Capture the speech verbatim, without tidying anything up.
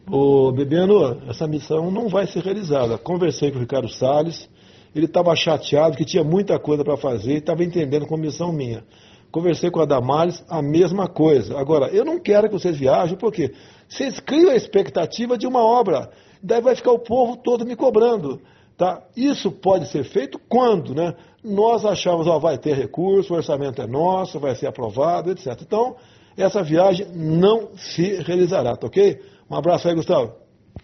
Ô, Bebeno, essa missão não vai ser realizada. Conversei com o Ricardo Salles, ele estava chateado que tinha muita coisa para fazer e estava entendendo como missão minha. Conversei com a Damares, a mesma coisa. Agora, eu não quero que vocês viajem, porque vocês criam a expectativa de uma obra, daí vai ficar o povo todo me cobrando. Tá? Isso pode ser feito quando, né? Nós achamos, ó, vai ter recurso, o orçamento é nosso, vai ser aprovado, etcétera. Então, essa viagem não se realizará, tá ok? Um abraço aí, Gustavo.